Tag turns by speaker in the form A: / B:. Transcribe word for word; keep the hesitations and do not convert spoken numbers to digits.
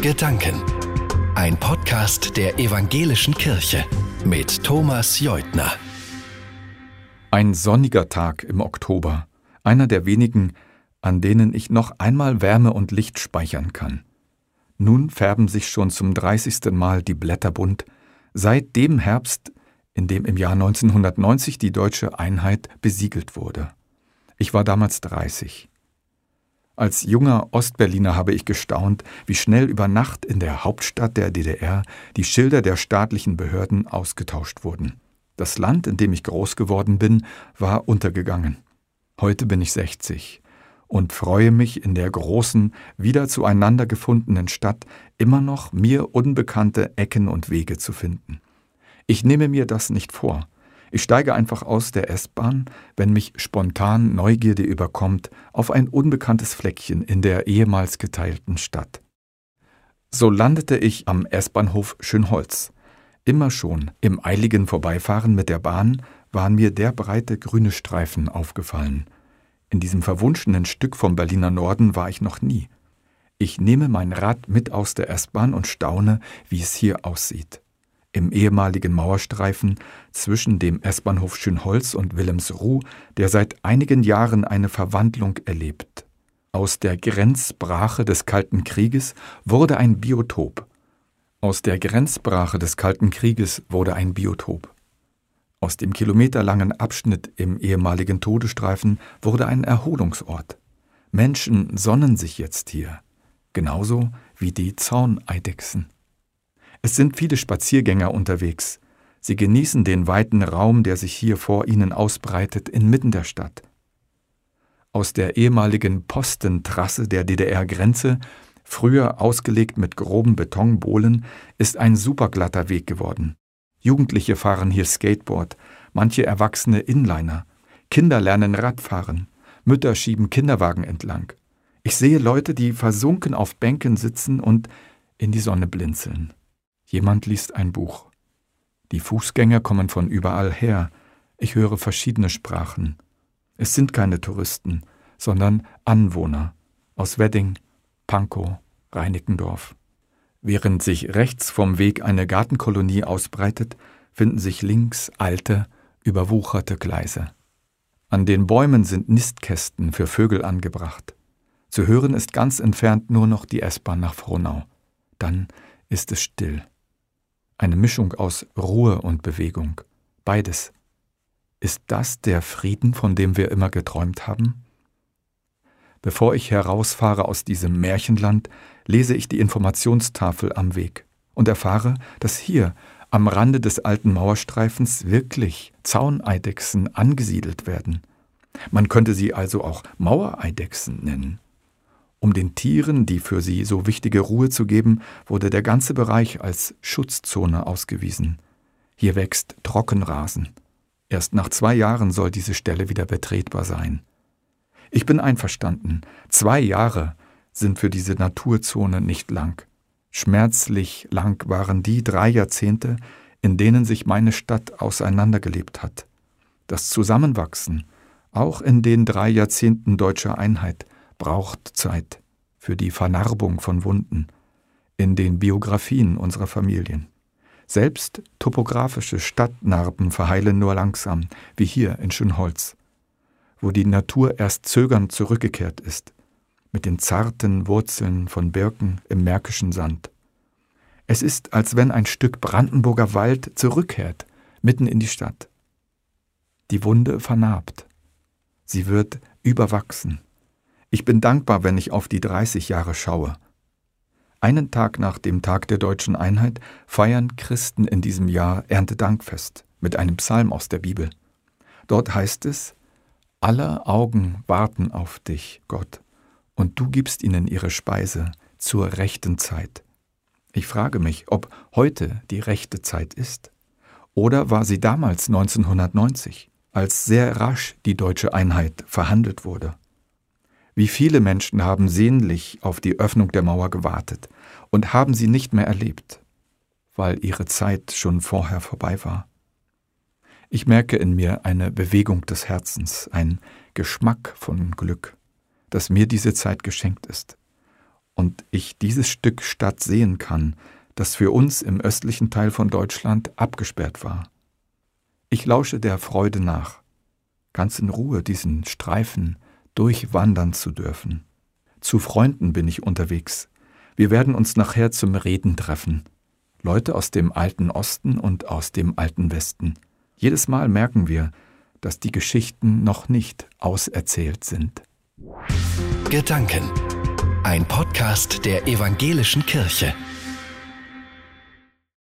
A: Gedanken. Ein Podcast der Evangelischen Kirche mit Thomas Jeutner.
B: Ein sonniger Tag im Oktober, einer der wenigen, an denen ich noch einmal Wärme und Licht speichern kann. Nun färben sich schon zum dreißigsten Mal die Blätter bunt, seit dem Herbst, in dem im Jahr neunzehnhundertneunzig die deutsche Einheit besiegelt wurde. Ich war damals dreißig. Als junger Ostberliner habe ich gestaunt, wie schnell über Nacht in der Hauptstadt der D D R die Schilder der staatlichen Behörden ausgetauscht wurden. Das Land, in dem ich groß geworden bin, war untergegangen. Heute bin ich sechzig und freue mich, in der großen, wieder zueinander gefundenen Stadt immer noch mir unbekannte Ecken und Wege zu finden. Ich nehme mir das nicht vor. Ich steige einfach aus der S-Bahn, wenn mich spontan Neugierde überkommt, auf ein unbekanntes Fleckchen in der ehemals geteilten Stadt. So landete ich am S-Bahnhof Schönholz. Immer schon im eiligen Vorbeifahren mit der Bahn waren mir der breite grüne Streifen aufgefallen. In diesem verwunschenen Stück vom Berliner Norden war ich noch nie. Ich nehme mein Rad mit aus der S-Bahn und staune, wie es hier aussieht. Im ehemaligen Mauerstreifen zwischen dem S-Bahnhof Schönholz und Wilhelmsruh, der seit einigen Jahren eine Verwandlung erlebt. Aus der Grenzbrache des Kalten Krieges wurde ein Biotop. Aus der Grenzbrache des Kalten Krieges wurde ein Biotop. Aus dem kilometerlangen Abschnitt im ehemaligen Todesstreifen wurde ein Erholungsort. Menschen sonnen sich jetzt hier, genauso wie die Zauneidechsen. Es sind viele Spaziergänger unterwegs. Sie genießen den weiten Raum, der sich hier vor ihnen ausbreitet, inmitten der Stadt. Aus der ehemaligen Postentrasse der D D R-Grenze, früher ausgelegt mit groben Betonbohlen, ist ein superglatter Weg geworden. Jugendliche fahren hier Skateboard, manche Erwachsene Inliner. Kinder lernen Radfahren, Mütter schieben Kinderwagen entlang. Ich sehe Leute, die versunken auf Bänken sitzen und in die Sonne blinzeln. Jemand liest ein Buch. Die Fußgänger kommen von überall her. Ich höre verschiedene Sprachen. Es sind keine Touristen, sondern Anwohner aus Wedding, Pankow, Reinickendorf. Während sich rechts vom Weg eine Gartenkolonie ausbreitet, finden sich links alte, überwucherte Gleise. An den Bäumen sind Nistkästen für Vögel angebracht. Zu hören ist ganz entfernt nur noch die S-Bahn nach Frohnau. Dann ist es still. Eine Mischung aus Ruhe und Bewegung. Beides. Ist das der Frieden, von dem wir immer geträumt haben? Bevor ich herausfahre aus diesem Märchenland, lese ich die Informationstafel am Weg und erfahre, dass hier am Rande des alten Mauerstreifens wirklich Zauneidechsen angesiedelt werden. Man könnte sie also auch Mauereidechsen nennen. Um den Tieren, die für sie so wichtige Ruhe zu geben, wurde der ganze Bereich als Schutzzone ausgewiesen. Hier wächst Trockenrasen. Erst nach zwei Jahren soll diese Stelle wieder betretbar sein. Ich bin einverstanden. Zwei Jahre sind für diese Naturzone nicht lang. Schmerzlich lang waren die drei Jahrzehnte, in denen sich meine Stadt auseinandergelebt hat. Das Zusammenwachsen, auch in den drei Jahrzehnten deutscher Einheit, braucht Zeit für die Vernarbung von Wunden in den Biografien unserer Familien. Selbst topografische Stadtnarben verheilen nur langsam, wie hier in Schönholz, wo die Natur erst zögernd zurückgekehrt ist, mit den zarten Wurzeln von Birken im märkischen Sand. Es ist, als wenn ein Stück Brandenburger Wald zurückkehrt, mitten in die Stadt. Die Wunde vernarbt. Sie wird überwachsen. Ich bin dankbar, wenn ich auf die dreißig Jahre schaue. Einen Tag nach dem Tag der deutschen Einheit feiern Christen in diesem Jahr Erntedankfest mit einem Psalm aus der Bibel. Dort heißt es: Alle Augen warten auf dich, Gott, und du gibst ihnen ihre Speise zur rechten Zeit. Ich frage mich, ob heute die rechte Zeit ist. Oder war sie damals neunzehnhundertneunzig, als sehr rasch die deutsche Einheit verhandelt wurde? Wie viele Menschen haben sehnlich auf die Öffnung der Mauer gewartet und haben sie nicht mehr erlebt, weil ihre Zeit schon vorher vorbei war. Ich merke in mir eine Bewegung des Herzens, ein Geschmack von Glück, dass mir diese Zeit geschenkt ist und ich dieses Stück Stadt sehen kann, das für uns im östlichen Teil von Deutschland abgesperrt war. Ich lausche der Freude nach, ganz in Ruhe diesen Streifen durchwandern zu dürfen. Zu Freunden bin ich unterwegs. Wir werden uns nachher zum Reden treffen. Leute aus dem alten Osten und aus dem alten Westen. Jedes Mal merken wir, dass die Geschichten noch nicht auserzählt sind.
A: Gedanken. Ein Podcast der Evangelischen Kirche.